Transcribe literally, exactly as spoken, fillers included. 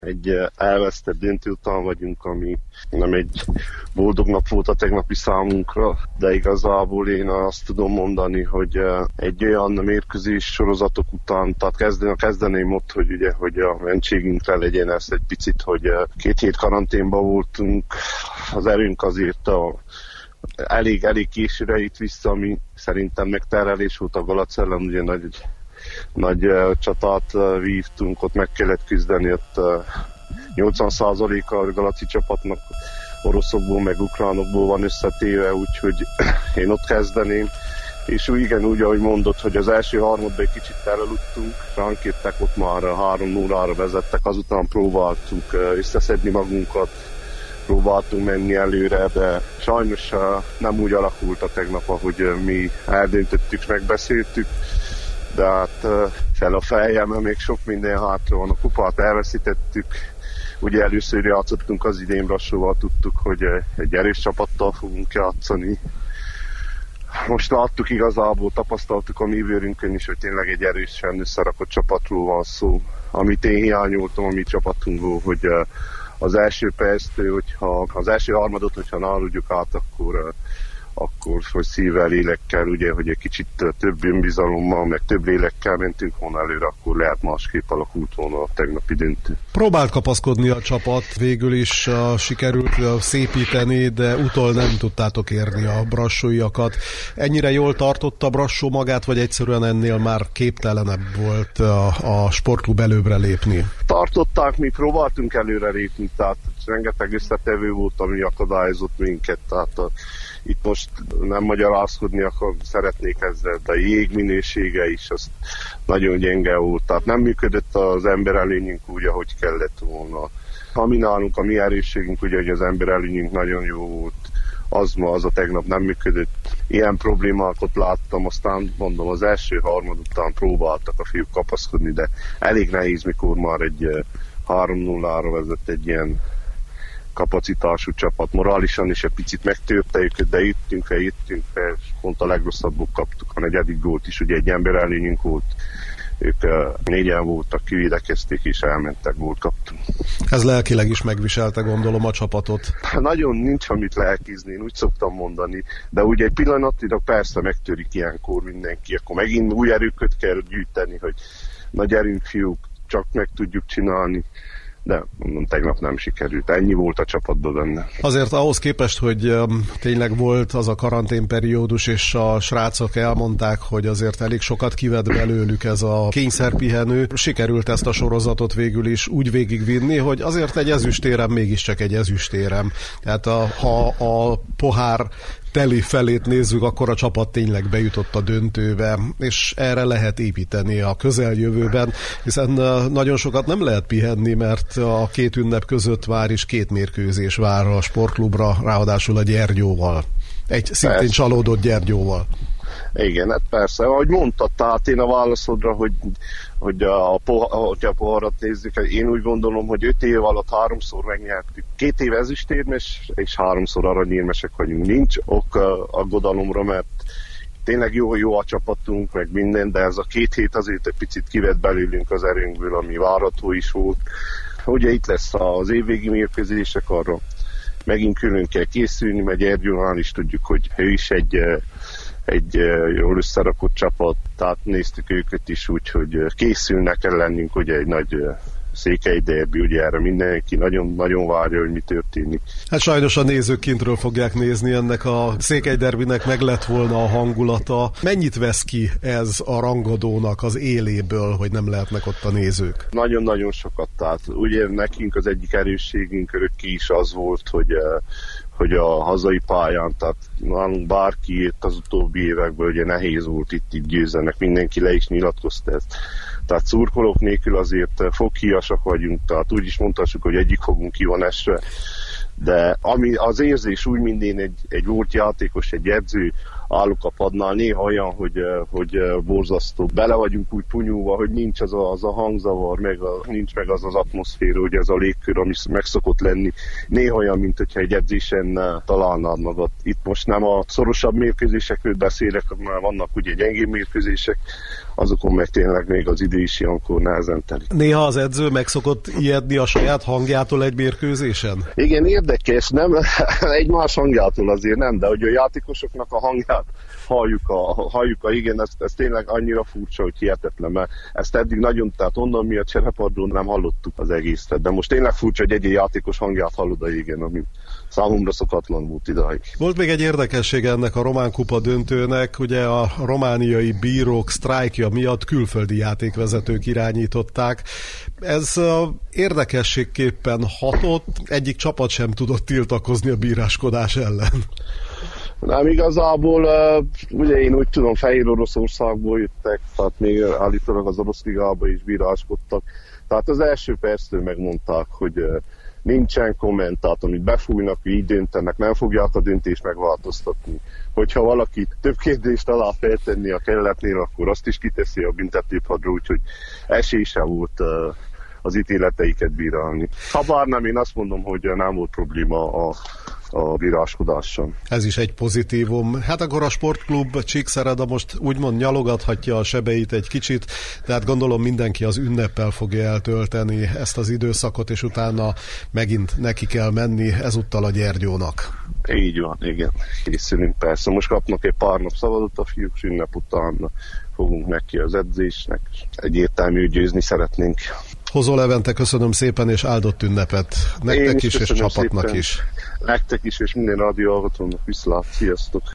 egy elvesztett döntő után vagyunk, ami nem egy boldog nap volt a tegnapi számunkra, de igazából én azt tudom mondani, hogy egy olyan mérkőzés sorozatok után, tehát kezden, kezdeném ott, hogy ugye, hogy a mentségünkre legyen ez egy picit, hogy két hét karanténban voltunk, az erőnk azért a elég, elég későre itt vissza, ami szerintem megterelés volt a Galacellen, ugye nagy nagy uh, csatát uh, vívtunk, ott meg kellett küzdeni, ott uh, nyolcvan százaléka a Galaci csapatnak oroszokból, meg ukránokból van összetéve, úgyhogy én ott kezdeném. És úgy, igen, úgy, ahogy mondod, hogy az első harmadban egy kicsit elaludtunk, ránk jöttek, ott már három null-ra vezettek, azután próbáltuk uh, összeszedni magunkat, próbáltunk menni előre, de sajnos uh, nem úgy alakult a tegnap, ahogy uh, mi eldöntöttük, megbeszéltük. De hát fel a fejem, mert még sok minden hátra van. A kupát elveszítettük. Ugye először játszottunk az idén Brassóval, tudtuk, hogy egy erős csapattal fogunk játszani. Most láttuk igazából, tapasztaltuk a mi bőrünkön is, hogy tényleg egy erősen összerakott csapatról van szó. Amit én hiányoltam a mi csapatunkból, hogy az első perctől, hogyha az első harmadot, hogyha náludjuk át, akkor akkor hogy szívvel, lélekkel, ugye, hogy egy kicsit több önbizalommal, meg több lélekkel mentünk volna előre, akkor lehet másképp alakult volna a tegnapi döntő. Próbált kapaszkodni a csapat, végül is uh, sikerült uh, szépíteni, de utol nem tudtátok érni a brassóiakat. Ennyire jól tartotta Brassó magát, vagy egyszerűen ennél már képtelenebb volt uh, a sportklub előbbre lépni? Tartották, mi próbáltunk előre lépni, tehát rengeteg összetevő volt, ami akadályozott minket, tehát a itt most nem magyarázkodni akkor szeretnék ezzel, de a jég minősége is az nagyon gyenge volt. Tehát nem működött az emberelőnyünk úgy, ahogy kellett volna. Ami nálunk, a mi erősségünk, ugye, hogy az emberelőnyünk nagyon jó volt, az ma, az a tegnap nem működött. Ilyen problémákat láttam, aztán mondom, az első harmad után próbáltak a fiúk kapaszkodni, de elég nehéz, mikor már egy három null-ra vezet egy ilyen kapacitású csapat. Morálisan is egy picit megtörte őket, de jöttünk fel, jöttünk fel, és pont a legrosszabbul kaptuk a negyedik gólt is, ugye egy emberelőnyünk volt, ők uh, négyen voltak, kivédekezték és elmentek, gólt kaptunk. Ez lelkileg is megviselte, gondolom, a csapatot. Nagyon nincs, amit lelkizni, én úgy szoktam mondani, de ugye egy pillanatilag persze megtörik ilyenkor mindenki, akkor megint új erőköt kell gyűjteni, hogy na gyerünk fiúk, csak meg tudjuk csinálni. De mondom, tegnap nem sikerült. Ennyi volt a csapatban benne. Azért ahhoz képest, hogy um, tényleg volt az a karanténperiódus, és a srácok elmondták, hogy azért elég sokat kivett belőlük ez a kényszerpihenő, sikerült ezt a sorozatot végül is úgy végigvinni, hogy azért egy ezüstérem mégiscsak egy ezüstérem. Tehát a, ha a pohár teli felét nézzük, akkor a csapat tényleg bejutott a döntőbe, és erre lehet építeni a közeljövőben, hiszen nagyon sokat nem lehet pihenni, mert a két ünnep között vár is két mérkőzés vár a sportklubra, ráadásul a Gyergyóval. Egy szintén persze csalódott Gyergyóval. Igen, hát persze. Ahogy mondtad, tehát én a válaszodra, hogy, hogy a, hogyha a poharat nézzük, én úgy gondolom, hogy öt év alatt háromszor megnyertük. Két év ezüstérmes, és háromszor aranyérmesek vagyunk. Nincs ok aggodalomra, mert tényleg jó, jó a csapatunk, meg minden, de ez a két hét azért egy picit kivett belőlünk az erőnkből, ami várható is volt. Ugye itt lesz az évvégi mérkőzések, arra megint külön kell készülni, mert Gyergyónál is tudjuk, hogy ő is egy egy jól összerakott csapat, tehát néztük őket is úgy, hogy készülnek kell lennünk, ugye egy nagy székely derbi, ugye erre mindenki nagyon, nagyon várja, hogy mi történik. Hát sajnos a nézők kintről fogják nézni, ennek a székely derbinek meg lett volna a hangulata. Mennyit vesz ki ez a rangadónak az éléből, hogy nem lehetnek ott a nézők? Nagyon-nagyon sokat, tehát ugye nekünk az egyik erősségünk örökké is az volt, hogy hogy a hazai pályán, tehát nálunk bárki jött az utóbbi évekből, ugye nehéz volt itt, itt győzenek, mindenki le is nyilatkozta ezt. Tehát szurkolók nélkül azért foghíjasak vagyunk, tehát úgy is mondhassuk, hogy egyik fogunk ki van esve, de ami az érzés úgy, mint én egy, egy volt játékos, egy edző állok a padnál, néha olyan, hogy, hogy borzasztó. Bele vagyunk úgy punyulva, hogy nincs az a, az a hangzavar, meg a, nincs meg az az atmoszféra, hogy ez a légkör, ami meg szokott lenni. Néha olyan, mint hogyha egy edzésen találnád magad. Itt most nem a szorosabb mérkőzésekről beszélek, mert vannak ugye gyengébb mérkőzések, azokon meg tényleg még az idő is ilyenkor nehezen telik. Néha az edző meg szokott ijedni a saját hangjától egy mérkőzésen? Igen, érdekes, nem? Egymás hangjától azért nem, de hogy a játékosoknak a hangját halljuk, a, halljuk a, igen, ez, ez tényleg annyira furcsa, hogy hihetetlen, mert ezt eddig nagyon, tehát onnan mi a cserepadról nem hallottuk az egészet, de most tényleg furcsa, hogy egy játékos hangját hallod a igen, ami számomra szokatlan volt idáig. Volt még egy érdekessége ennek a Román Kupa döntőnek, ugye a romániai bírók sztrájkja miatt külföldi játékvezetők irányították. Ez érdekességképpen hatott, egyik csapat sem tudott tiltakozni a bíráskodás ellen. Nem igazából, uh, ugye én úgy tudom, Fehér Oroszországból jöttek, tehát még állítólag az orosz ligába is bíráskodtak. Tehát az első perctől megmondták, hogy uh, nincsen kommentát, amit befújnak, így döntenek, nem fogják a döntést megváltoztatni. Hogyha valaki több kérdést alá feltenni a kelletnél, akkor azt is kiteszi a büntetőpadra, úgyhogy esély sem volt uh, az ítéleteiket bírálni. Ha bár nem, én azt mondom, hogy nem volt probléma a a bíráskodással. Ez is egy pozitívum. Hát akkor a sportklub Csíkszereda most úgymond nyalogathatja a sebeit egy kicsit, tehát gondolom mindenki az ünneppel fogja eltölteni ezt az időszakot, és utána megint neki kell menni ezúttal a Gyergyónak. Így van, igen. Készülünk persze. Most kapnak egy pár nap szabadot a fiúk, és ünnep után fogunk neki az edzésnek. Egyértelmű, győzni szeretnénk. Hozó Levente, köszönöm szépen, és áldott ünnepet nektek is, is és csapatnak szépen. Is. Nektek is, és minden rádió hallgatónak viszlát. Sziasztok!